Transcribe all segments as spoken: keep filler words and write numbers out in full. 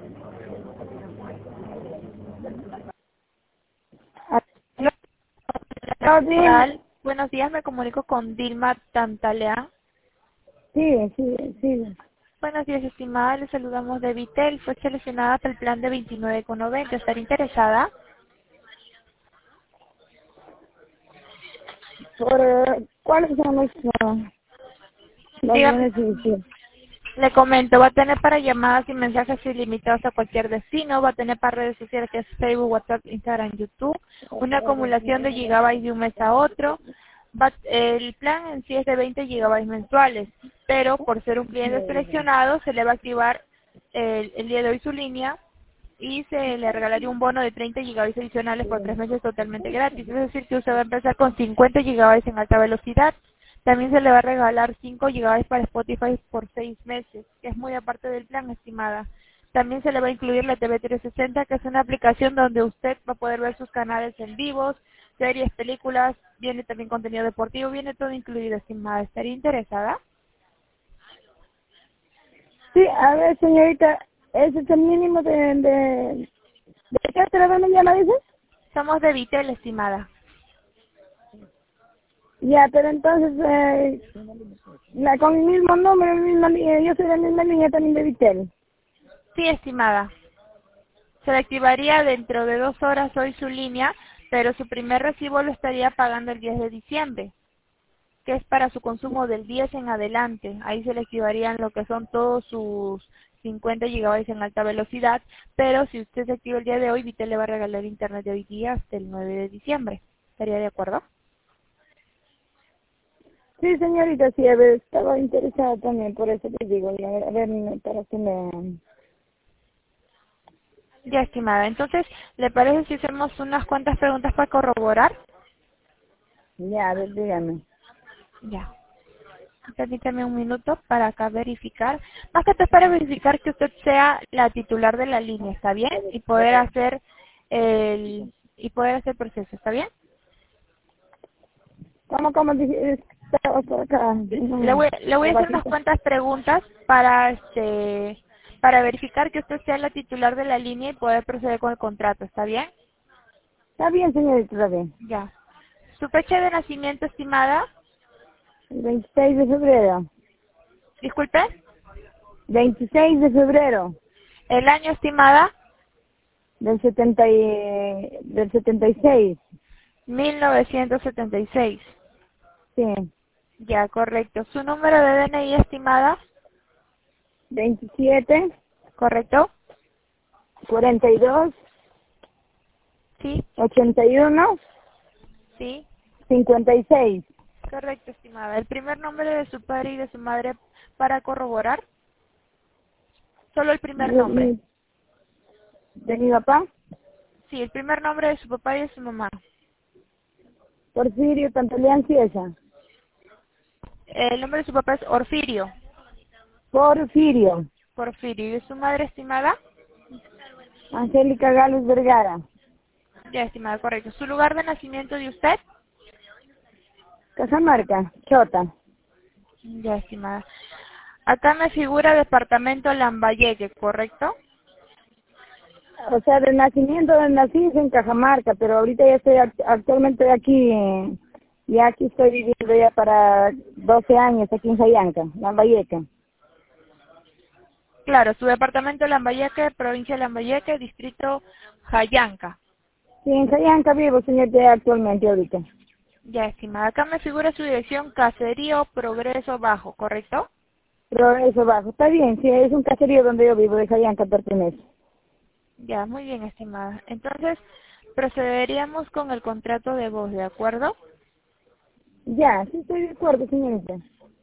Buenos días. Hola, buenos días, me comunico con Dilma Tantalea. Sí, sí, sí. Buenos días, estimada, le saludamos de Vitel. Fue seleccionada para el plan de veintinueve con noventa. ¿Estar interesada? Por, eh, ¿cuáles son los, uh, los Dígame, beneficios? le comento, va a tener para llamadas y mensajes ilimitados a cualquier destino, va a tener para redes sociales que es Facebook, WhatsApp, Instagram, YouTube, una acumulación de gigabytes de un mes a otro. Va- el plan en sí es de veinte gigabytes mensuales, pero por ser un cliente seleccionado se le va a activar el, el día de hoy su línea y se le regalaría un bono de treinta gigabytes adicionales por tres meses totalmente gratis. Es decir, que usted va a empezar con cincuenta gigabytes en alta velocidad. También se le va a regalar cinco gigabytes para Spotify por seis meses, que es muy aparte del plan, estimada. También se le va a incluir la T V trescientos sesenta, que es una aplicación donde usted va a poder ver sus canales en vivos, series, películas, viene también contenido deportivo, viene todo incluido, estimada. ¿Estaría interesada? Sí, a ver, señorita, ese es el mínimo de... ¿De, de qué teléfono ya me dices? Somos de Vitel, estimada. Ya, pero entonces, eh, la, con el mismo número, la misma línea, yo soy la misma línea también de Vitel. Sí, estimada. Se le activaría dentro de dos horas hoy su línea, pero su primer recibo lo estaría pagando el diez de diciembre, que es para su consumo del diez en adelante. Ahí se le activarían lo que son todos sus cincuenta gigabytes en alta velocidad, pero si usted se activa el día de hoy, Vitel le va a regalar internet de hoy día hasta el nueve de diciembre. ¿Estaría de acuerdo? Sí, señorita, sí, a ver, estaba interesada también, por eso te digo, y a ver, a ver, para que me... Ya, estimada. Entonces, ¿le parece si hacemos unas cuantas preguntas para corroborar? Ya, a ver, dígame. Ya. Permítame un minuto para acá verificar. Más que todo es para verificar que usted sea la titular de la línea, ¿está bien? Y poder hacer el y poder hacer el proceso, ¿está bien? ¿Cómo, cómo dije? Estaba por acá. Le Mm, voy, le voy a hacer unas abajito. cuantas preguntas para este para verificar que usted sea la titular de la línea y poder proceder con el contrato, ¿está bien? Está bien, señorita, está bien. Ya. Su fecha de nacimiento, estimada, El veintiséis de febrero. disculpe, veintiséis de febrero el año, estimada, del setenta y, del setenta y seis. mil novecientos setenta y seis. Sí. Ya, correcto. Su número de D N I, estimada, veintisiete, ¿correcto? cuarenta y dos, Sí, ochenta y uno, sí, cincuenta y seis. correcto, estimada. El primer nombre de su padre y de su madre para corroborar, solo el primer De nombre. mi, de mi papá, Sí, el primer nombre de su papá y de su mamá. Porfirio Tantaleán Ciesa. El nombre de su papá es Orfirio. Porfirio. Porfirio. ¿Y de su madre, estimada? Angélica Gálvez Vergara. Ya, estimada, correcto. ¿Su lugar de nacimiento de usted? Cajamarca, Chota. Ya, estimada. Acá me figura departamento Lambayeque, ¿correcto? O sea, de nacimiento, de nací en Cajamarca, pero ahorita ya estoy act- actualmente aquí, eh, ya aquí estoy viviendo ya para doce años aquí en Jayanca, Lambayeque. Claro, su departamento Lambayeque, provincia de Lambayeque, distrito Jayanca. Sí, en Jayanca vivo, señor, ya actualmente ahorita. Ya, estimada. Acá me figura su dirección Caserío Progreso Bajo, ¿correcto? Pero eso bajo, está bien, sí, es un caserío donde yo vivo, de Jayanca pertenece. Ya, muy bien, estimada. Entonces, procederíamos con el contrato de voz, ¿de acuerdo? Ya, sí estoy de acuerdo, señorita.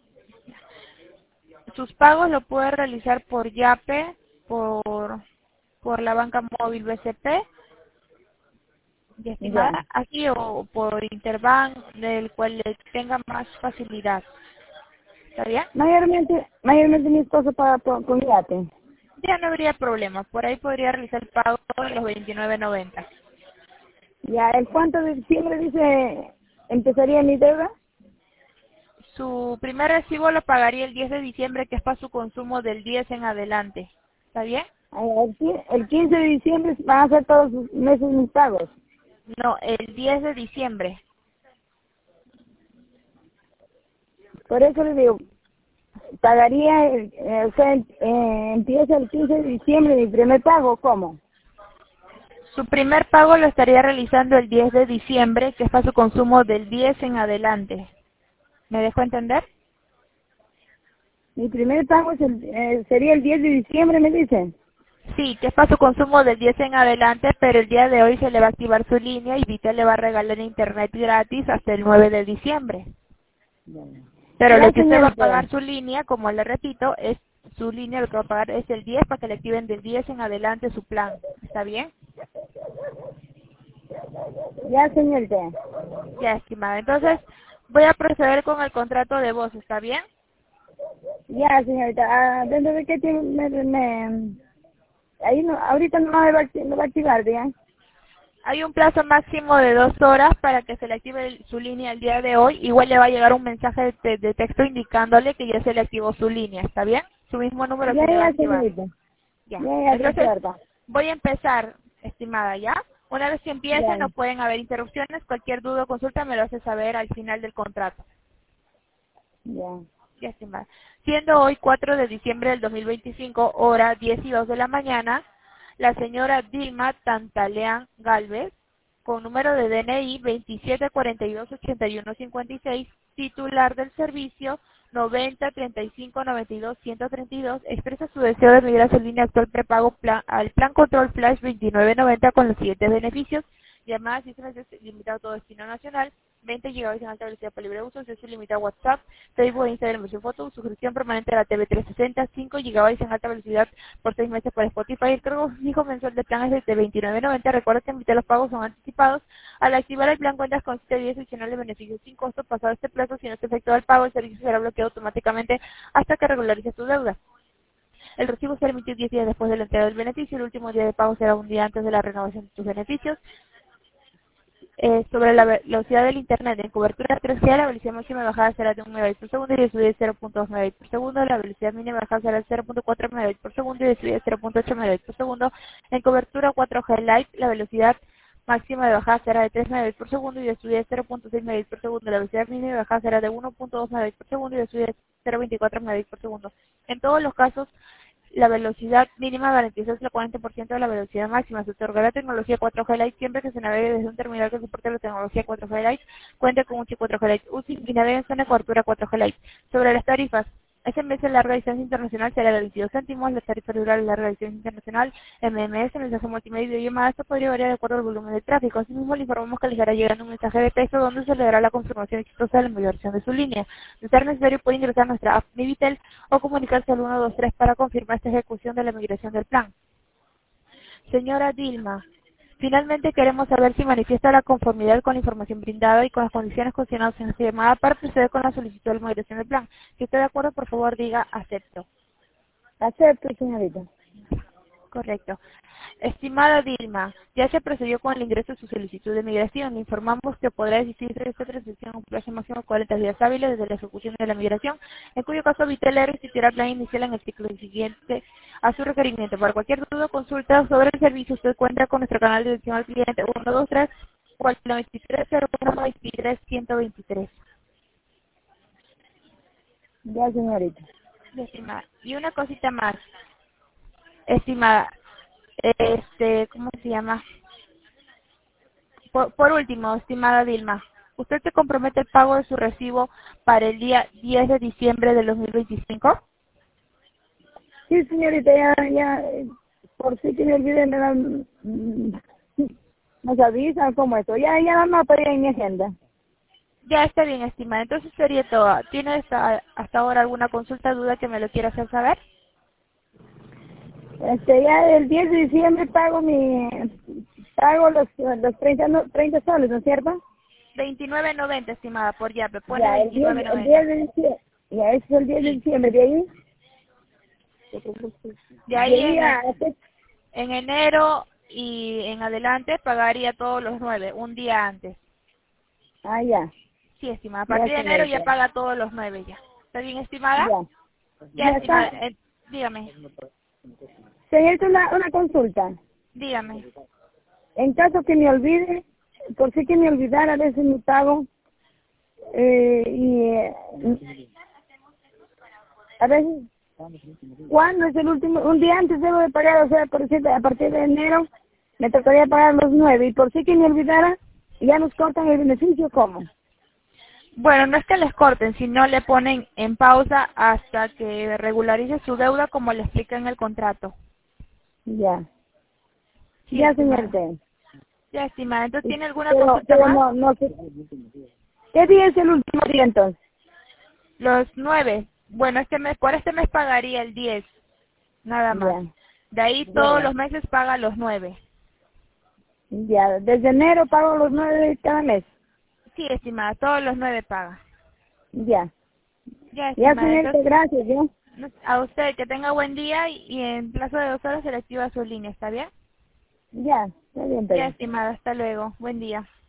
Sus pagos lo puede realizar por YAPE, por, por la banca móvil B C P, ya, Ya. estimada, aquí o por Interbank, del cual le tenga más facilidad. ¿Está bien? Mayormente, mayormente mi esposo paga por, con yate. Ya no habría problema. Por ahí podría realizar el pago de los veintinueve noventa. Ya, ¿el cuánto de diciembre dice empezaría mi deuda? Su primer recibo lo pagaría el diez de diciembre, que es para su consumo del diez en adelante. ¿Está bien? Ay, El qui- el quince de diciembre van a ser todos los meses mis pagos. No, el diez de diciembre. Por eso le digo, pagaría, el- eh, o sea, em- eh, empieza el quince de diciembre mi primer pago, ¿cómo? Su primer pago lo estaría realizando el diez de diciembre, que es para su consumo del diez en adelante. ¿Me dejó entender? Mi primer pago es el, eh, sería el diez de diciembre, me dicen. Sí, que es para su consumo del diez en adelante, pero el día de hoy se le va a activar su línea y Vitel le va a regalar internet gratis hasta el nueve de diciembre. Pero Ya, lo que usted va a señorita. pagar su línea, como le repito, es su línea, lo que va a pagar es el diez para que le activen del diez en adelante su plan. ¿Está bien? Ya, señorita. Ya, estimada. Entonces, voy a proceder con el contrato de voz. ¿Está bien? Ya, señorita. Ah, ¿dentro de qué tiempo me, me, ahí no, ahorita no me va, a acti- me va a activar, ¿bien? Hay un plazo máximo de dos horas para que se le active el- su línea el día de hoy. Igual le va a llegar un mensaje de, te- de texto indicándole que ya se le activó su línea. ¿Está bien? Su mismo número Ya, se le va a ya, activar. señorita. Ya. Ya, ya, Entonces, recuerda. voy a empezar, estimada, ¿ya? Una vez que empiece, Ya, no pueden haber interrupciones. Cualquier duda o consulta me lo hace saber al final del contrato. ya. Ya, estimada. Siendo hoy cuatro de diciembre del dos mil veinticinco, hora diez y dos de la mañana, la señora Dilma Tantaleán Galvez, con número de D N I veintisiete cuarenta y dos ochenta y uno cincuenta y seis, titular del servicio noventa treinta y cinco noventa y dos ciento treinta y dos, expresa su deseo de migrar a su línea actual prepago plan, al plan Control Flash veintinueve noventa con los siguientes beneficios: llamadas y mensajes limitado a todo destino nacional, veinte gigabytes en alta velocidad para libre uso, acceso ilimitado a WhatsApp, Facebook e Instagram versión foto, suscripción permanente a la T V trescientos sesenta, cinco gigabytes en alta velocidad por seis meses por Spotify. El cargo fijo mensual del plan es de veintinueve noventa. Recuerda que en mitad los pagos son anticipados. Al activar el plan cuentas con siete días adicionales de beneficios sin costo. Pasado este plazo, si no se efectúa el pago, el servicio será bloqueado automáticamente hasta que regularice tu deuda. El recibo será emitido diez días después de la entrega del beneficio. El último día de pago será un día antes de la renovación de tus beneficios. Eh, sobre la ve- velocidad del Internet en cobertura tres G, la velocidad máxima de bajada será de un megabit por segundo y de subida de cero punto dos megabits por segundo. La velocidad mínima de bajada será de cero punto cuatro megabits por segundo y de subida de cero punto ocho megabits por segundo. En cobertura cuatro G Lite, la velocidad máxima de bajada será de tres megabits por segundo y de subida de cero punto seis megabits por segundo. La velocidad mínima de bajada será de uno punto dos megabits por segundo y de subida de cero punto veinticuatro megabits por segundo. En todos los casos, la velocidad mínima garantiza el cuarenta por ciento de la velocidad máxima. Se otorgará tecnología cuatro G Lite siempre que se navegue desde un terminal que soporte la tecnología cuatro G Lite, cuente con un chip cuatro G Lite útil y navegue en zona de cobertura cuatro G Lite. Sobre las tarifas, S M S larga distancia internacional será de veintidós céntimos, la tarifa rural larga distancia internacional, M M S, mensaje multimedia y videollamada. Esto podría variar de acuerdo al volumen de tráfico. Asimismo, le informamos que le estará llegando un mensaje de texto donde se le dará la confirmación exitosa de la migración de su línea. De ser necesario, puede ingresar a nuestra app Mi Vitel o comunicarse al uno dos tres para confirmar esta ejecución de la migración del plan. Señora Dilma, finalmente queremos saber si manifiesta la conformidad con la información brindada y con las condiciones consignadas en esta llamada para proceder con la solicitud de migración del plan. Si está de acuerdo, por favor diga acepto. Acepto, señorita. Correcto. Estimada Dilma, ya se procedió con el ingreso de su solicitud de migración. Le informamos que podrá existir esta transición en un plazo máximo de cuarenta días hábiles desde la ejecución de la migración, en cuyo caso Vitel le restituirá el plan inicial en el ciclo siguiente a su requerimiento. Para cualquier duda o consulta sobre el servicio, usted cuenta con nuestro canal de atención al cliente uno dos tres o al noventa y tres cero uno veintitrés ciento veintitrés. Ya, señorita. Estimada. Y una cosita más, estimada, este, ¿cómo se llama? Por, por último, estimada Dilma, ¿usted se compromete el pago de su recibo para el día diez de diciembre del dos mil veinticinco? Sí, señorita, ya, ya, eh, por si que me olviden, me dan, mm, nos avisan cómo eso. Ya, ya no estoy en mi agenda. Ya está bien, estimada. Entonces sería todo. ¿Tiene hasta, hasta ahora alguna consulta, duda que me lo quiera hacer saber? Este, ya el diez de diciembre pago mi, pago los, los treinta no, treinta soles, ¿no es cierto? veintinueve noventa, estimada, por ya, me pone Ya, el diez veintinueve el noventa. diez de diciembre, ya, ese es el diez de Sí. diciembre, de ahí, De de ahí ahí en, a, en, en enero y en adelante pagaría todos los nueve, un día antes. ah, ya, Sí, estimada. A ya, partir de enero ya señorita, paga todos los nueve ya. ¿Está bien, estimada? ya, Ya, ya estimada. está, Eh, dígame. Señorita, una, una consulta. Dígame. En caso que me olvide, por si que me olvidara, a veces me pago, eh, y eh, a veces, ¿cuándo es el último? Un día antes debo de pagar, o sea, por decir, a partir de enero me tocaría pagar los nueve, y por si que me olvidara, ya nos cortan el beneficio, ¿cómo? Bueno, no es que les corten, sino le ponen en pausa hasta que regularice su deuda como le explica en el contrato. Ya, Sí, ya, estimada. señorita. Ya, estimada. Entonces, ¿tiene alguna Pero, consulta pero más? no, no sé. ¿Qué día es el último día entonces? Los nueve. Bueno, este mes, por este mes pagaría el diez, nada más. Ya, De ahí todos ya, los meses paga los nueve. ya. Desde enero pago los nueve de cada mes. Sí, estimada, todos los nueve paga. Ya. Ya, Ya, estimada. señorita, Entonces, gracias, ¿yo? a usted que tenga buen día y, y en plazo de dos horas se le activa su línea, ¿está bien? Ya, está bien, Ya, pero. estimada, hasta luego. Buen día.